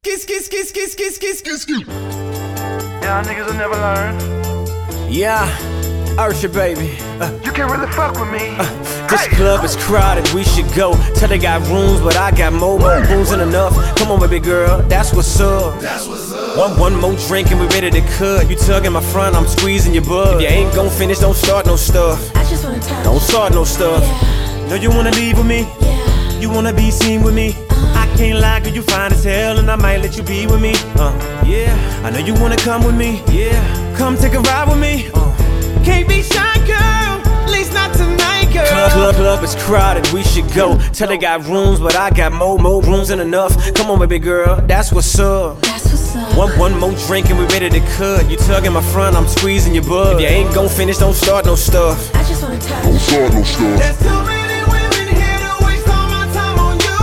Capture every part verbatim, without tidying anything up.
Skis, skis, skis, skis, skis, skis, skis, skis. Y'all niggas will never learn. Yeah, Ursha, baby. Uh, You can't really fuck with me. uh, this Hey. club is crowded, we should go. Tell they got rooms, but I got more. More rooms than enough. Come on, baby girl, that's what's up. That's what's up. One, one more drink and we ready to cut. You tugging my front, I'm squeezing your butt. If you ain't gon' finish, don't start no stuff. I just wanna touch. Don't start no stuff. Yeah, Know you wanna leave with me? yeah. You wanna be seen with me? I can't lie, girl, you fine as hell, and I might let you be with me. Uh, yeah. I know you wanna come with me. Yeah. Come take a ride with me. Uh. Can't be shy, girl. At least not tonight, girl. Club, club, club is crowded, we should go. Tell they got rooms, but I got more, more rooms than enough. Come on, baby girl, that's what's up. That's what's up. One, one more drink and we ready to cut. You tugging my front, I'm squeezing your butt. If you ain't gon' finish, don't start no stuff. I just wanna touch. Don't start no stuff. There's too many women here to waste all my time on you.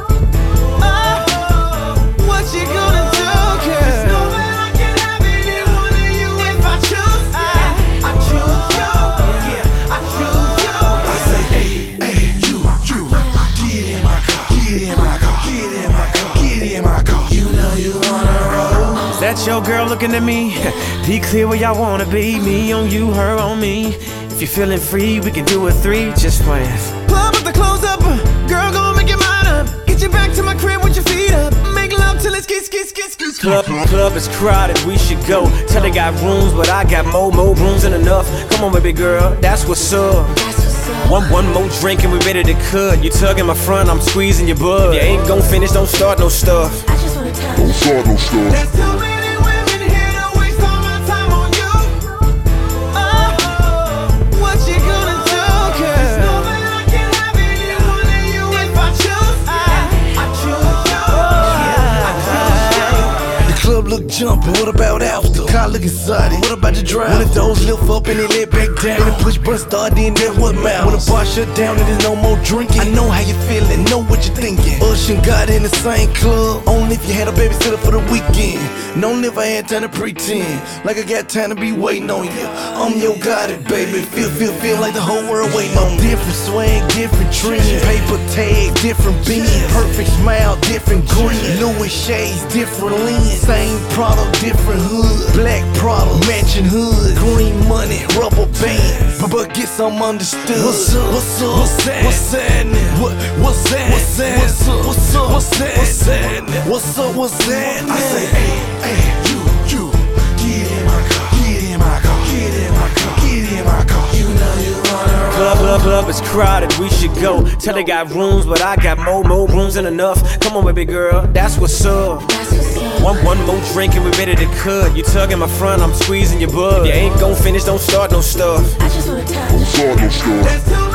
Oh, what you gonna do, girl? Know that I can have any one of you if I choose. I, I choose you. Yeah, I choose you. I say, hey, hey, you, you, get in my car, get in my car, get in my car, get in my car. You know you wanna roll. Is that your girl looking at me? Be clear where y'all wanna be. Me on you, her on me. If you're feeling free, we can do a three. Just playing. Club up the clothes up. Girl, gon' make your mind up. Get you back to my crib with your feet up. Make love till it's kiss, kiss, kiss, kiss. Club, club is crowded, we should go. Tell they got rooms, but I got more, more rooms than enough. Come on, baby girl, that's what's up. That's what's up. One, one more drink and we ready to cut. You tugging my front, I'm squeezing your butt. If you ain't gon' finish, don't start no stuff. I just wanna touch. Don't start no stuff. There's too many women here to waste all my time on you. Oh, what you gonna do, girl? Know that I can have any one of you if I choose. I, I choose you. Yeah, I choose you. The club look jumpin', what about after? Car look excited, what about the drive? When the doors lift up and they let back down. When the push button start, then that's what matters. When the bar shut down and there's no more drinking, I know how you feeling, know what you're thinking. Us and God in the same club, only if you had a babysitter for the weekend. Don't if I had time to pretend, like I got time to be waiting on you. I'm your God, baby, feel, feel, feel like the whole world waiting on me. Different swag, different trend, paper tag, different beans. Perfect smile, different grin. Louis shades, different lens. Same product, different hood. Black product, matching hood. Green money, rubber bands. But, but get some understood. What's up? What's up? What's that? What's happening? What? What's that? What's that? What's up? What's up? What's that? What's happening? What's up? What's that? I say, hey, hey, you, you, get in my car, get in my car, get in my car, get in my car. You know you wanna roll. Club, club, club is crowded, we should go. Tell they got rooms, but I got more, more rooms than enough. Come on, baby girl, that's what's up. That's what's up. One, one more drink and we ready to cut. You tugging my front, I'm squeezing your butt. If you ain't gon' finish, don't start no stuff. I just wanna touch. Don't start no stuff. There's too